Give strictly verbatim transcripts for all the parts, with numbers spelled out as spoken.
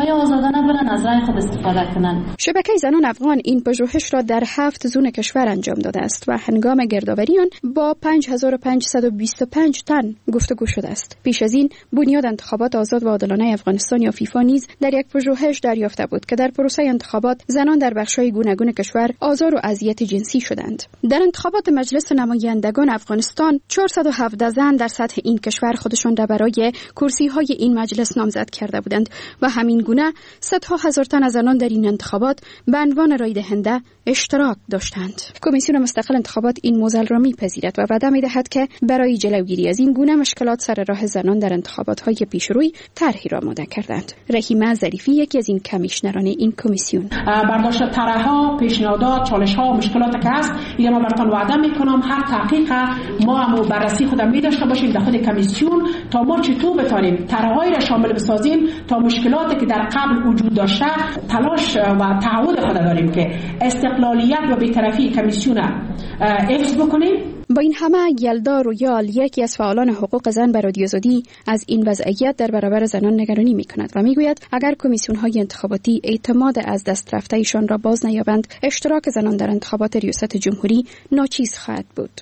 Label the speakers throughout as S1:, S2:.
S1: رأی آزادانه برن، از رأی خود استفاده کنن.
S2: شبکه زنان افغان این پژوهش را در هفت زون کشور انجام داده است و هنگام گردآوری آن با پنج هزار و پانصد و بیست و پنج تن گفتگو شده است. پیش از این بنیاد انتخابات آزاد و عادلانه افغانستان یا فیفا نیز در یک پژوهش دریافته بود که در پروسه انتخابات زنان در بخش‌های گوناگون کشور آزار و اذیت جنسی شدند. در انتخابات مجلس نمایندگان افغانستان چهارصد و هفده زن در سطح این کشور خودشان را برای کرسی‌های این مجلس نامزد کرده بودند و همین گونه صدها هزار تن از زنان در این انتخابات به عنوان رای دهنده اشتراک داشتند. کمیسیون مستقل انتخابات این موضوع را می‌پذیرد و وعده می‌دهد که برای جلوگیری از این گونه مشکلات سر راه زنان در انتخابات‌های پیشروی طرحی را آماده کردند. رحیمه ظریفی یکی از این کمیشنران این کمیسیون:
S3: برداشت طرح‌ها، پیشنهادات، چالش‌ها و مشکلاتی که هست، اینو ما براتون وعده می‌کنم هر تحقیق ما هم بررسی خودم می‌داشته باشیم در خود کمیسیون تا ما چطور بتونیم طرح‌هایی را شامل بسازیم تا مشکلاتی که در قبل وجود داشته تلاش و تعهد خود داریم که استقلالیت و بی‌طرفی کمیسیون حفظ بکنیم.
S2: با این همه یلدا رویال یکی از فعالان حقوق زن به رادیو آزادی از این وضعیت در برابر زنان نگرانی می‌کند و میگوید اگر کمیسیون‌های انتخاباتی اعتماد از دست رفته ایشان را باز نیابند، اشتراک زنان در انتخابات ریاست جمهوری ناچیز خواهد بود.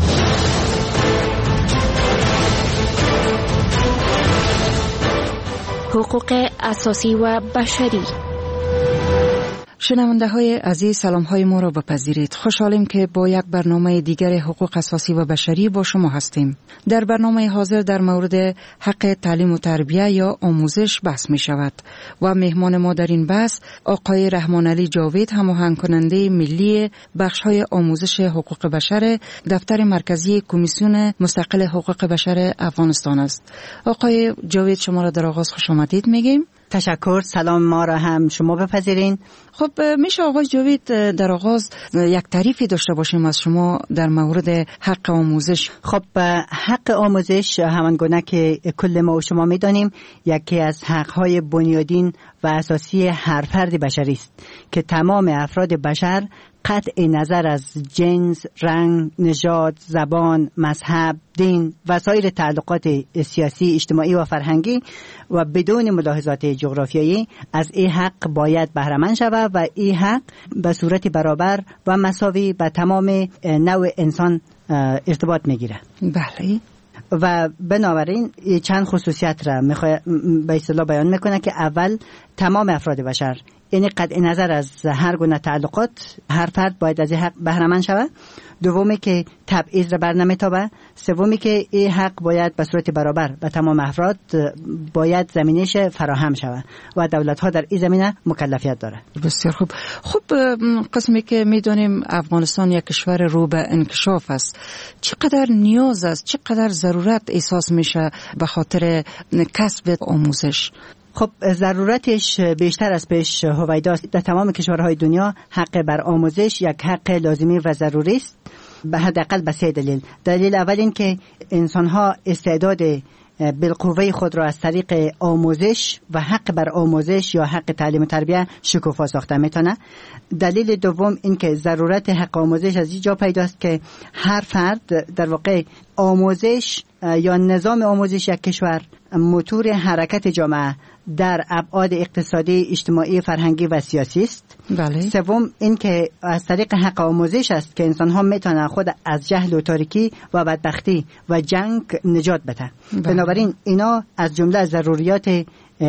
S2: حقوق اساسی و بشری.
S4: شنونده های عزیز، سلام های ما را بپذیرید. خوشحالیم که با یک برنامه دیگر حقوق اساسی و بشری با شما هستیم. در برنامه حاضر در مورد حق تعلیم و تربیه یا آموزش بحث می شود و مهمان ما در این بحث آقای رحمان علی جاوید، هماهنگ کننده ملی بخش های آموزش حقوق بشر دفتر مرکزی کمیسیون مستقل حقوق بشر افغانستان است. آقای جاوید، شما را در آغاز خوش آمدید میگیم.
S5: تشکر. سلام ما را هم شما بپذیرین.
S4: خب میشه آقای جاوید در آغاز یک تعریفی داشته باشیم از شما در مورد حق آموزش؟
S5: خب حق آموزش همانگونه که کل ما و شما میدانیم یکی از حقهای بنیادین و اساسی هر فرد بشری است که تمام افراد بشر قطع نظر از جنس، رنگ، نژاد، زبان، مذهب، دین و سایر تعلقات سیاسی، اجتماعی و فرهنگی و بدون ملاحظات جغرافیایی از این حق باید بهره‌مند شود و این حق به صورت برابر و مساوی به تمام نوع انسان ارتباط میگیره.
S4: بله.
S5: و بنابراین چند خصوصیت را میخواد به اصطلاح بیان میکنه که اول تمام افراد بشر، یعنی قطع نظر از هر گونه تعلقات، هر فرد باید از این حق بهره‌مند شود. دومی که تبعیض را بر نمیتابه. سومی که این حق باید به صورت برابر به تمام افراد باید زمینش فراهم شود و دولت ها در این زمینه مکلفیت داره.
S4: بسیار خوب. خب قسمی که میدونیم افغانستان یک کشور رو به انکشاف است، چقدر نیاز است، چقدر ضرورت احساس میشه به خاطر کسب آموزش؟
S5: خب ضرورتش بیشتر از پیش هویداست. در تمام کشورهای دنیا حق بر آموزش یک حق لازمی و ضروری است، به حداقل به سه دلیل. دلیل اول این که انسان‌ها استعداد بالقوه خود را از طریق آموزش و حق بر آموزش یا حق تعلیم و تربیت شکوفا ساخته میتونه. دلیل دوم این که ضرورت حق آموزش از اینجا پیداست که هر فرد در واقع آموزش یا نظام آموزش یک کشور موتور حرکت جامعه در ابعاد اقتصادی، اجتماعی، فرهنگی و سیاسی است.
S4: بله.
S5: سوم این که از طریق حق آموزش است که انسان ها میتونن خود از جهل و تاریکی و بدبختی و جنگ نجات بدن. بله. بنابراین اینا از جمله ضروریات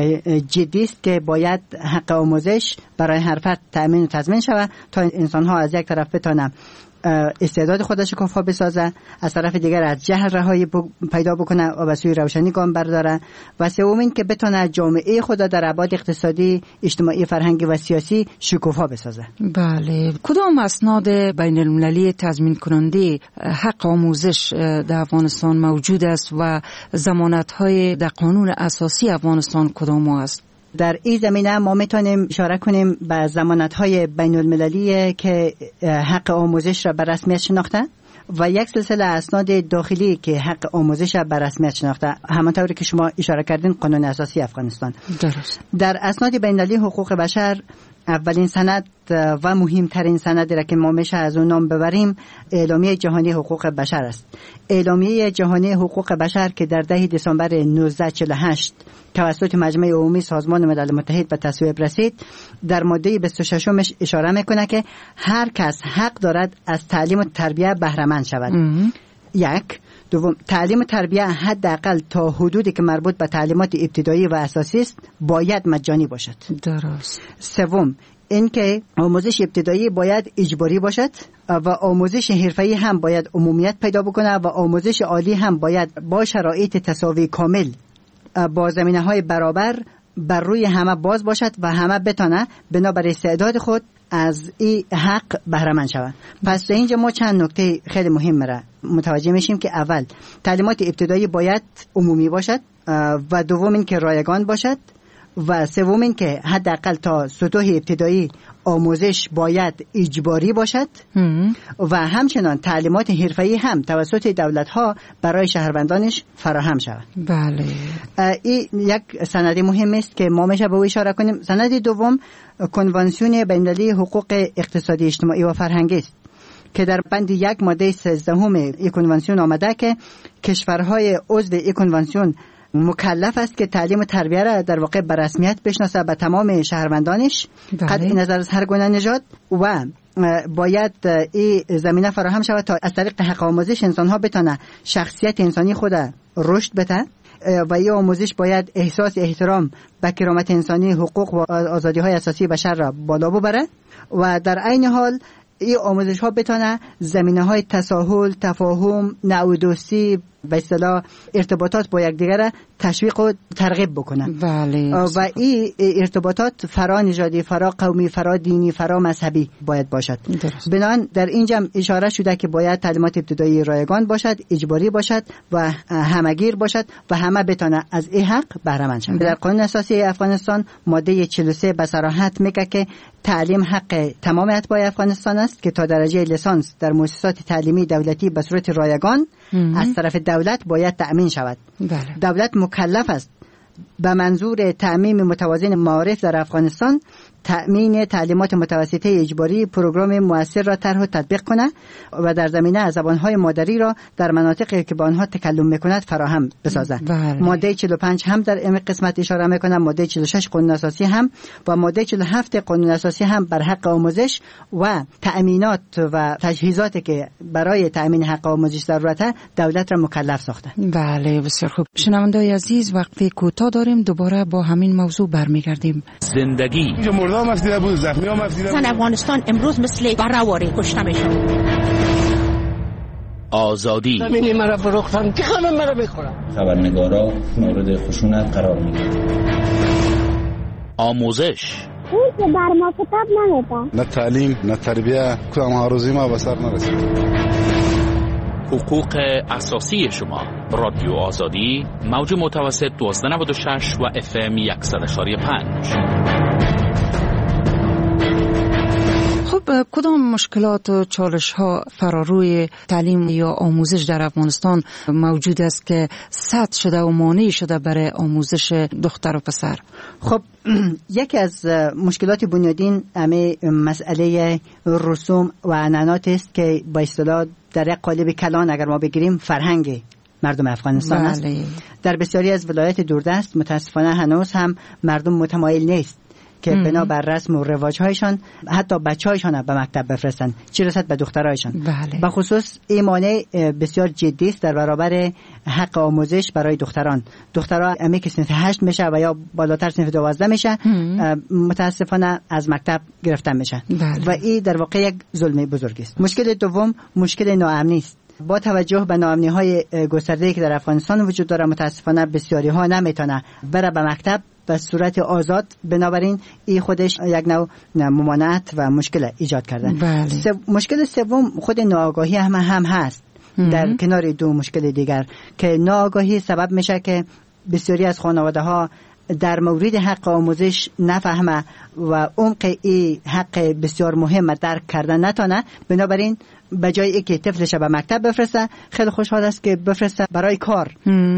S5: جدی است که باید حق آموزش برای هر فرد تأمین و تضمین شود تا انسان ها از یک طرف بتونن استعداد خودش شکوفا بسازه، از طرف دیگر از جهل رهایی پیدا بکنه و به سوی روشنی گام برداره، و سوم این که بتونه جامعه خود در ابعاد اقتصادی، اجتماعی، فرهنگی و سیاسی شکوفا بسازه.
S4: بله. کدام اسناد بین المللی تضمین کننده حق آموزش در افغانستان موجود است و ضمانت‌های در قانون اساسی افغانستان کدام است؟
S5: در این زمینه ما میتونیم اشاره کنیم به ضمانت‌های بین المللی که حق آموزش را به رسمیت شناخته و یک سلسله اسناد داخلی که حق آموزش را به رسمیت شناخته، همانطوری که شما اشاره کردین قانون اساسی افغانستان.
S4: درست.
S5: در اسناد بین المللی حقوق بشر اولین سند و مهمترین سندی را که ما میشه از اون نام ببریم اعلامیه جهانی حقوق بشر است. اعلامیه جهانی حقوق بشر که در ده دسامبر نوزده چهل و هشت توسط مجمع عمومی سازمان ملل متحد به تصویب رسید، در ماده بیست و شش اشاره میکنه که هر کس حق دارد از تعلیم و تربیت بهره مند شود. یک. دوم، تعلیم و تربیت حداقل تا حدودی که مربوط به تعلیمات ابتدایی و اساسی است باید مجانی باشد. درست. سوم، اینکه آموزش ابتدایی باید اجباری باشد و آموزش حرفه‌ای هم باید عمومیت پیدا بکنه و آموزش عالی هم باید با شرایط تساوی کامل با زمینه‌های برابر بر روی همه باز باشد و همه بتونه بنابر استعداد خود از این حق بهره مند شوند. پس در اینجا ما چند نکته خیلی مهم را متوجه میشیم که اول تعلیمات ابتدایی باید عمومی باشد و دوم اینکه رایگان باشد و سوم اینکه حداقل تا سطوح ابتدایی آموزش باید اجباری باشد و همچنان تعلیمات حرفه‌ای هم توسط دولت‌ها برای شهروندانش فراهم شود. بله. این یک سند مهم است که ما میشه به او اشاره کنیم. سند دوم کنوانسیون بین‌المللی حقوق اقتصادی اجتماعی و فرهنگی است که در بند یک ماده سیزدهم این کنوانسیون آمده که کشورهای عضو این کنوانسیون مکلف است که تعلیم و تربیت را در واقع به رسمیت بشناسه به تمام شهروندانش قطع نظر از هر گونه نژاد و باید این زمینه فراهم شود تا از طریق حق آموزش انسان‌ها بتونه شخصیت انسانی خود رشد بده و این آموزش باید احساس احترام به کرامت انسانی، حقوق و آزادی‌های اساسی بشر را بالا ببره و در عین حال این آموزش ها بتونه زمینه های تساهل، تفاهم، نوع به اصطلاح ارتباطات با یکدیگر را تشویق و ترغیب بکنه. بله. و این ارتباطات فرا نژادی، فرا قومی، فرا دینی، فرا مذهبی باید باشد. بنابراین در اینجا اشاره شده که باید تعلیمات ابتدایی رایگان باشد، اجباری باشد و همگیر باشد و همه بتونه از این حق بهره مند شوند. در قانون اساسی افغانستان ماده چهل و سه به صراحت میگه که تعلیم حق تمام اتباع افغانستان است که تا درجه لیسانس در مؤسسات تعلیمی دولتی به صورت رایگان از طرف دولت باید تأمین شود. بله. دولت مکلف است به منظور تأمین متوازن معارف در افغانستان تأمین تعلیمات متوسطه اجباری پروگرام مؤثر را طرح و تطبیق کنه و در زمینه زبانهای مادری را در مناطقی که با آنها تکلم میکند فراهم بسازد. بله. ماده چهل و پنج هم در این قسمت اشاره میکنه، ماده چهل و شش قانون اساسی هم و ماده چهل و هفت قانون اساسی هم بر حق آموزش و تأمینات و تجهیزاتی که برای تأمین حق آموزش ضرورته دولت را مکلف ساخته.
S4: بله بسیار خوب. شنوندگان عزیز وقتی کوتاه داریم دوباره با همین موضوع برمیگردیم.
S6: زندگی مردم افزیده بود، زخمی هم افزیده بود. افغانستان امروز مثل برآوری کشته میشه. آزادی زمینی مرا فروختن که خانم مرا بخورم.
S7: خبرنگارا مورد خشونت قرار میگیرن.
S6: آموزش
S8: اون که بر ما کتاب نمیده.
S9: نه تعلیم نه تربیه کدام آرزوی ما به سر نرسید.
S6: حقوق اساسی شما. رادیو آزادی موج متوسط دوازده نود و شش و اف ام صد و یک و پنج.
S4: خب کدام مشکلات و چالش ها فراروی تعلیم یا آموزش در افغانستان موجود است که سد شده و مانع شده برای آموزش دختر و پسر؟
S5: خب یکی از مشکلات بنیادین همه مسئله رسوم و عنعنات است که با اصطلاح در یک قالب کلان اگر ما بگیریم فرهنگ مردم افغانستان است. بله. در بسیاری از ولایت دوردست متاسفانه هنوز هم مردم متمایل نیست که بنا بر رسم و رواج‌هایشان حتی بچه‌هایشان به مکتب بفرستند، چه رسد به دخترایشان. بله. به خصوص این مانع بسیار جدی است در برابر حق آموزش برای دختران. دخترها امی که صنف هشت میشه و یا بالاتر صنف دوازده میشه متاسفانه از مکتب گرفتن میشن. بله. و این در واقع یک ظلم بزرگ است. مشکل دوم مشکل ناامنی است. با توجه به ناامنی‌های گسترده‌ای که در افغانستان وجود داره متاسفانه بسیاری ها نمیتونه بره به مکتب به صورت آزاد، بنابراین این خودش یک نوع ممانعت و مشکل ایجاد کرده. بله. سو... مشکل سوم خود ناآگاهی هم هم هست در کنار دو مشکل دیگر که ناآگاهی سبب میشه که بسیاری از خانواده ها در مورد حق آموزش نفهمه و عمق این حق بسیار مهم درک کردن نتونه، بنابراین به جای اینکه طفلش به مکتب بفرسته خیلی خوشحال است که بفرسته برای کار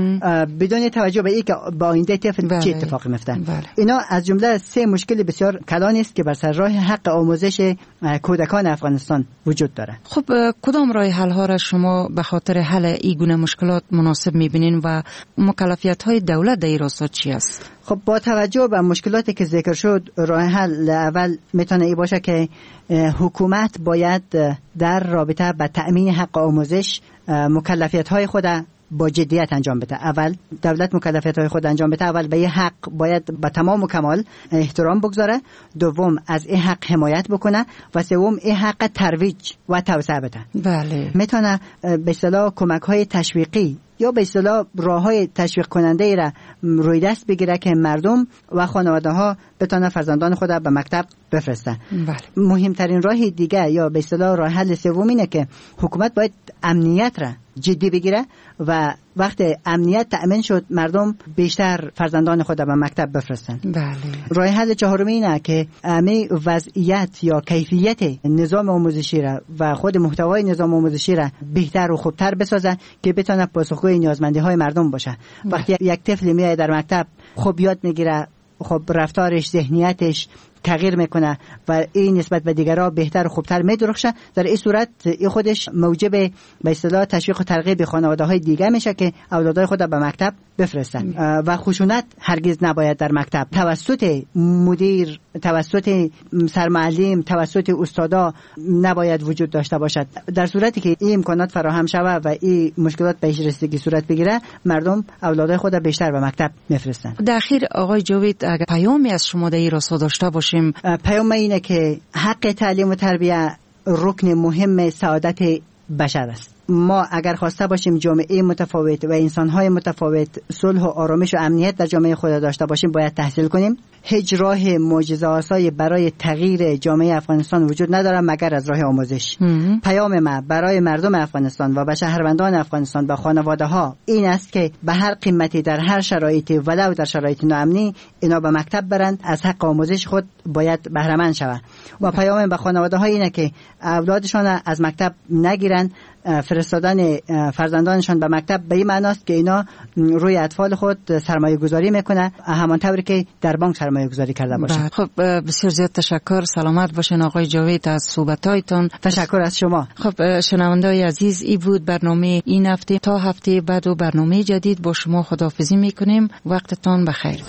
S5: بدون توجه به اینکه با آینده طفل بله. چه اتفاقی میفته. بله. اینا از جمله سه مشکل بسیار کلان است که بر سر راه حق آموزش کودکان افغانستان وجود داره.
S4: خب کدام راه حل ها را شما به خاطر حل این گونه مشکلات مناسب میبینین و مکلفیت های دولت در این راستا چی است؟
S5: خب با توجه به مشکلاتی که ذکر شد راه حل اول میتونه ای باشه که حکومت باید در رابطه با تأمین حق آموزش مکلفیت های خود با جدیت انجام بده. اول دولت مکلفیت های خود انجام بده، اول به این حق باید با تمام و کمال احترام بگذاره، دوم از این حق حمایت بکنه و سوم این حق ترویج و توسعه بده.
S4: بله.
S5: میتونه به اصطلاح کمک های تشویقی یا به اصطلاح راههای تشویق کننده ای را روی دست بگیره که مردم و خانواده ها بتونن فرزندان خود به مکتب بفرستن.
S4: بله.
S5: مهمترین راه دیگه یا به اصطلاح راه حل سوم اینه که حکومت باید امنیت را جدی بگیره و وقت امنیت تأمین شد مردم بیشتر فرزندان خود به مکتب بفرستن.
S4: بله.
S5: راه حل چهارمی اینه که همه وضعیت یا کیفیت نظام آموزشی را و خود محتوای نظام آموزشی را بهتر و خوبتر بسازه که بتونه پاسخگوی نیازمندی های مردم باشه. وقتی یک طفل میاد در مکتب خوب یاد میگیره، خب رفتارش، ذهنیتش تغییر میکنه و این نسبت به دیگرها بهتر و خوبتر میدرخشه، در این صورت این خودش موجب به اصطلاح تشویق و ترغیب خانواده‌های دیگه میشه که اولادای خود به مکتب بفرستن. و خشونت هرگز نباید در مکتب توسط مدیر، توسط سرمعلم، توسط استادا نباید وجود داشته باشد. در صورتی که این امکانات فراهم شود و این مشکلات بهش رسیدگی صورت بگیره مردم اولادای خود بیشتر به مکتب میفرستن.
S4: در اخیر آقای جاوید اگر پیامی از شما در این راستا داشته باشیم؟
S5: پیام اینه که حق تعلیم و تربیت رکن مهم سعادت بشر است. ما اگر خواسته باشیم جامعه متفاوت و انسان‌های متفاوت صلح و آرامش و امنیت در جامعه خود داشته باشیم باید تحصیل کنیم. هیچ راه معجزه‌آسایی برای تغییر جامعه افغانستان وجود نداره مگر از راه آموزش. پیام ما برای مردم افغانستان و به شهروندان افغانستان و خانواده‌ها این است که به هر قیمتی در هر شرایطی ولو در شرایط ناامنی اینا به مکتب برند، از حق آموزش خود باید بهره مند شوند. و پیام به خانواده‌ها اینه که اولادشان از مکتب نگیرند. فرستادن فرزندانشان به مکتب به این معناست که اینا روی اطفال خود سرمایه گذاری میکنه همانطوری که در بانک سرمایه گذاری کرده باشه.
S4: خب بسیار زیاد تشکر. سلامت باشین آقای جاوید از صحبتایتان.
S5: تشکر از شما.
S4: خب شنونده‌های عزیز، این بود برنامه این هفته. تا هفته بعد و برنامه جدید با شما خداحافظی میکنیم. وقتتان بخیر.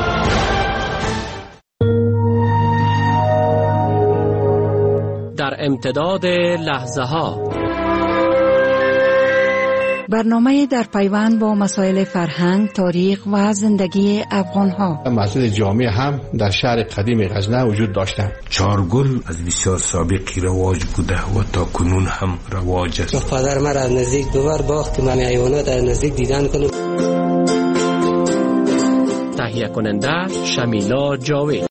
S10: در امتداد لحظه ها
S4: برنامه در پیوند با مسائل فرهنگ، تاریخ و زندگی افغان‌ها.
S11: مسجد جامع هم در شهر قدیم غزنه وجود داشته.
S12: چارگل از بسیار سابقی رواج بوده و تا کنون هم رواج است.
S13: پدر مرا از نزدیک ببر باغ که من حیوانات از نزدیک دیدن کنم.
S10: تهیه کننده شمیلا جاوید.